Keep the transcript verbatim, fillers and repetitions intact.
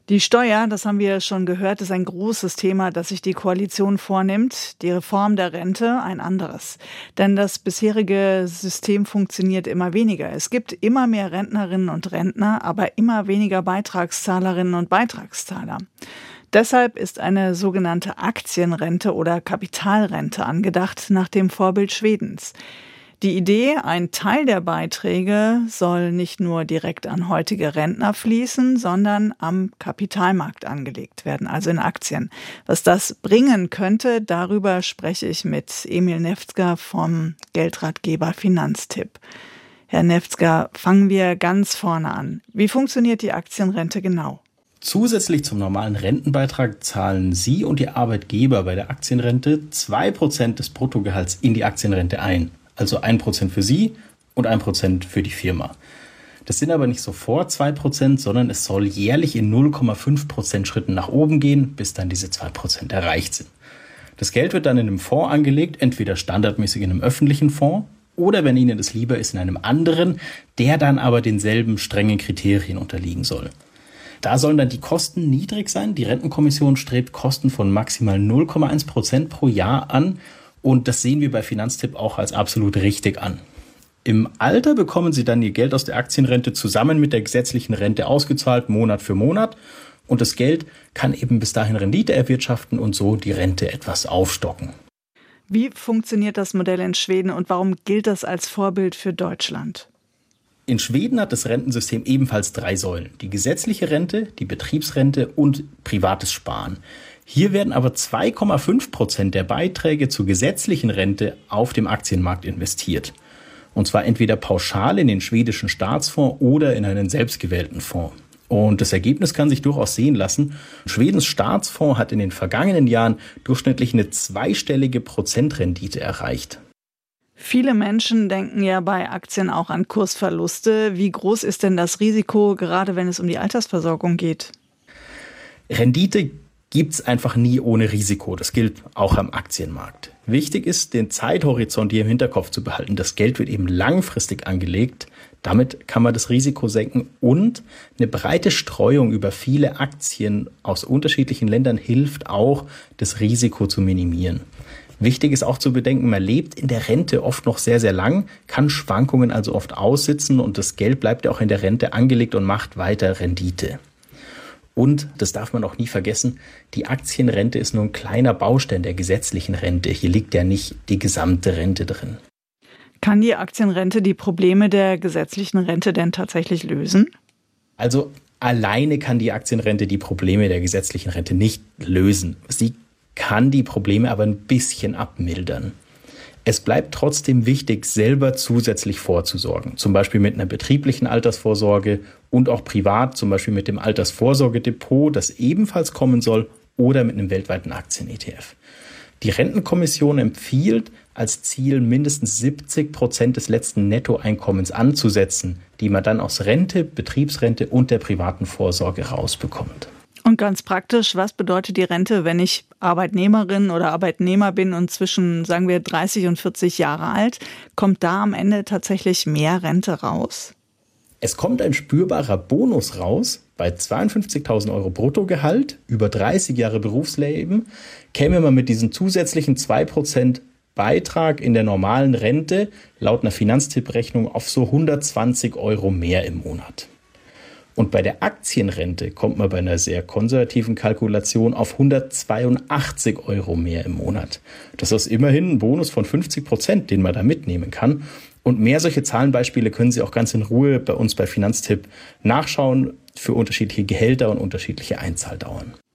Die Steuer, das haben wir schon gehört, ist ein großes Thema, das sich die Koalition vornimmt. Die Reform der Rente ein anderes. Denn das bisherige System funktioniert immer weniger. Es gibt immer mehr Rentnerinnen und Rentner, aber immer weniger Beitragszahlerinnen und Beitragszahler. Deshalb ist eine sogenannte Aktienrente oder Kapitalrente angedacht, nach dem Vorbild Schwedens. Die Idee, ein Teil der Beiträge soll nicht nur direkt an heutige Rentner fließen, sondern am Kapitalmarkt angelegt werden, also in Aktien. Was das bringen könnte, darüber spreche ich mit Emil Nefzger vom Geldratgeber Finanztipp. Herr Nefzger, fangen wir ganz vorne an. Wie funktioniert die Aktienrente genau? Zusätzlich zum normalen Rentenbeitrag zahlen Sie und Ihr Arbeitgeber bei der Aktienrente zwei Prozent des Bruttogehalts in die Aktienrente ein. Also ein Prozent für Sie und ein Prozent für die Firma. Das sind aber nicht sofort zwei Prozent, sondern es soll jährlich in null Komma fünf Prozent Schritten nach oben gehen, bis dann diese zwei Prozent erreicht sind. Das Geld wird dann in einem Fonds angelegt, entweder standardmäßig in einem öffentlichen Fonds oder, wenn Ihnen das lieber ist, in einem anderen, der dann aber denselben strengen Kriterien unterliegen soll. Da sollen dann die Kosten niedrig sein. Die Rentenkommission strebt Kosten von maximal null Komma eins Prozent pro Jahr an. Und das sehen wir bei Finanztipp auch als absolut richtig an. Im Alter bekommen Sie dann Ihr Geld aus der Aktienrente zusammen mit der gesetzlichen Rente ausgezahlt, Monat für Monat. Und das Geld kann eben bis dahin Rendite erwirtschaften und so die Rente etwas aufstocken. Wie funktioniert das Modell in Schweden und warum gilt das als Vorbild für Deutschland? In Schweden hat das Rentensystem ebenfalls drei Säulen: die gesetzliche Rente, die Betriebsrente und privates Sparen. Hier werden aber zwei Komma fünf Prozent der Beiträge zur gesetzlichen Rente auf dem Aktienmarkt investiert. Und zwar entweder pauschal in den schwedischen Staatsfonds oder in einen selbstgewählten Fonds. Und das Ergebnis kann sich durchaus sehen lassen. Schwedens Staatsfonds hat in den vergangenen Jahren durchschnittlich eine zweistellige Prozentrendite erreicht. Viele Menschen denken ja bei Aktien auch an Kursverluste. Wie groß ist denn das Risiko, gerade wenn es um die Altersversorgung geht? Rendite gibt's einfach nie ohne Risiko. Das gilt auch am Aktienmarkt. Wichtig ist, den Zeithorizont hier im Hinterkopf zu behalten. Das Geld wird eben langfristig angelegt. Damit kann man das Risiko senken und eine breite Streuung über viele Aktien aus unterschiedlichen Ländern hilft auch, das Risiko zu minimieren. Wichtig ist auch zu bedenken, man lebt in der Rente oft noch sehr, sehr lang, kann Schwankungen also oft aussitzen und das Geld bleibt ja auch in der Rente angelegt und macht weiter Rendite. Und, das darf man auch nie vergessen, die Aktienrente ist nur ein kleiner Baustein der gesetzlichen Rente. Hier liegt ja nicht die gesamte Rente drin. Kann die Aktienrente die Probleme der gesetzlichen Rente denn tatsächlich lösen? Also alleine kann die Aktienrente die Probleme der gesetzlichen Rente nicht lösen. Sie kann die Probleme aber ein bisschen abmildern. Es bleibt trotzdem wichtig, selber zusätzlich vorzusorgen, zum Beispiel mit einer betrieblichen Altersvorsorge und auch privat, zum Beispiel mit dem Altersvorsorgedepot, das ebenfalls kommen soll, oder mit einem weltweiten Aktien-E T F. Die Rentenkommission empfiehlt, als Ziel mindestens siebzig Prozent des letzten Nettoeinkommens anzusetzen, die man dann aus Rente, Betriebsrente und der privaten Vorsorge rausbekommt. Und ganz praktisch, was bedeutet die Rente, wenn ich Arbeitnehmerin oder Arbeitnehmer bin und zwischen, sagen wir, dreißig und vierzig Jahre alt? Kommt da am Ende tatsächlich mehr Rente raus? Es kommt ein spürbarer Bonus raus. Bei zweiundfünfzigtausend Euro Bruttogehalt, über dreißig Jahre Berufsleben, käme man mit diesen zusätzlichen zwei Prozent Beitrag in der normalen Rente laut einer Finanztipp-Rechnung auf so hundertzwanzig Euro mehr im Monat. Und bei der Aktienrente kommt man bei einer sehr konservativen Kalkulation auf hundertzweiundachtzig Euro mehr im Monat. Das ist immerhin ein Bonus von fünfzig Prozent, den man da mitnehmen kann. Und mehr solche Zahlenbeispiele können Sie auch ganz in Ruhe bei uns bei Finanztipp nachschauen für unterschiedliche Gehälter und unterschiedliche Einzahldauern.